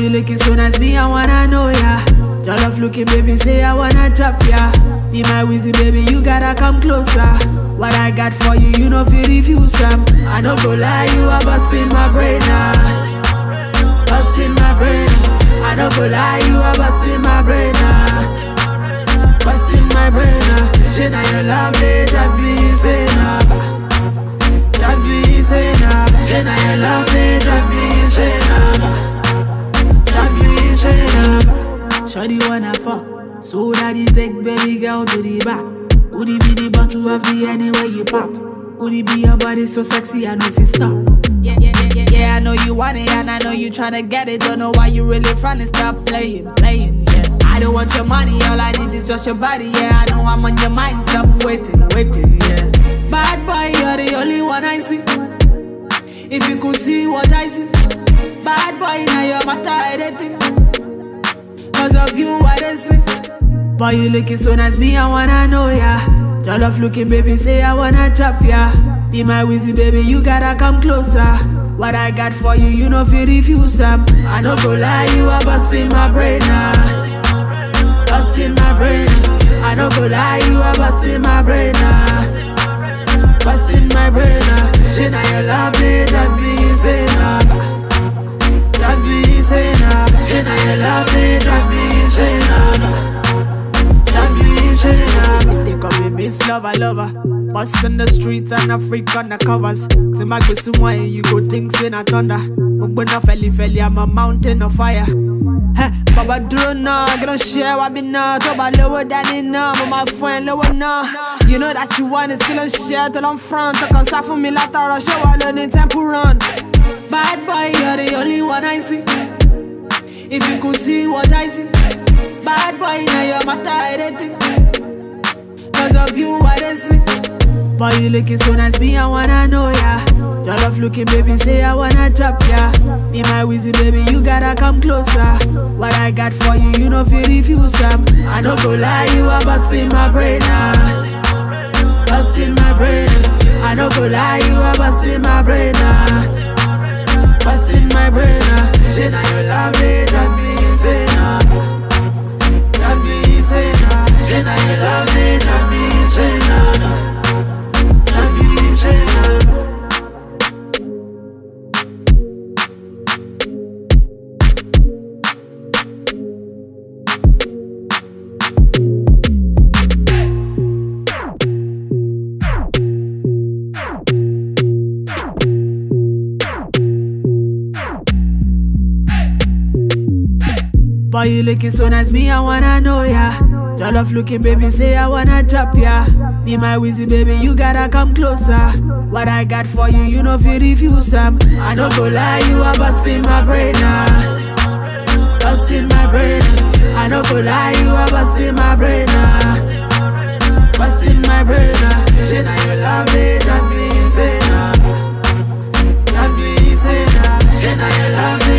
you looking so nice, me I wanna know ya. Jollof looking baby, say I wanna chop ya. Be my Weezy baby, you gotta come closer. What I got for you, you know fi refuse them. I don't go lie, you are busting my brain now. Busting my brain. I don't go lie, you are busting my brain now. Busting my brain now. She now you love me, that be insane now. That be insane now. She now you love me, that be insane now. That be insane now. Shawty wanna fuck, so that you take baby girl to the back. Could it be the bottle of the anywhere you pop? Could it be your body so sexy I know if you stop? Yeah, I know you want it and I know you tryna get it. Don't know why you really tryna stop playing, yeah. I don't want your money, all I need is just your body, yeah. I know I'm on your mind, stop waiting, yeah. Bad boy, you're the only one I see. If you could see what I see. Bad boy, now you're my everything. Cause of you, I don't see. Boy, you looking so nice, me I wanna know ya. Jollof looking baby, say I wanna chop ya. Be my Weezy baby, you gotta come closer. What I got for you, you know fi refuse them. I don't go lie, you are busting my brain now. Busting my brain. I don't go lie, you are busting my brain now. Busting my brain now. She now you love me, that be insane now. That be insane now. She now you love me, that be insane now. They call me Miss Lover. Bust in the streets and a freak on the covers. Say my go somewhere you go things in a thunder. But no felly, I'm a mountain of fire. Hey, Baba drone now, gonna share what be now. Talk about lower than it now, but my friend lower now. You know that you want it, still share till I'm front. So come start for me later, I'll show all the tempo run. Bad boy, you're the only one I see. If you could see what I see. Bad boy, now you're my everything. Cause of you, I don't see. Boy, you looking so nice, me I wanna know ya. Jollof looking baby, say I wanna chop ya. Be my Weezy baby, you gotta come closer. What I got for you, you know fi refuse them. I don't go lie, you are busting my brain now. Busting my brain. I don't go lie, you are busting my brain now. Busting my brain now. She now you love me, that be insane now. That be insane now. She now you love me, that be insane now. That be insane now. Boy, you looking so nice, me I wanna know ya. Jollof looking baby, say I wanna chop ya. Be my Weezy baby, you gotta come closer. What I got for you, you know fi refuse them. I don't go lie, you are busting my brain now. Busting my brain. I don't go lie, you are busting my brain now. Busting my brain now. She now you love me, that be insane now. That be insane now. She now you love me.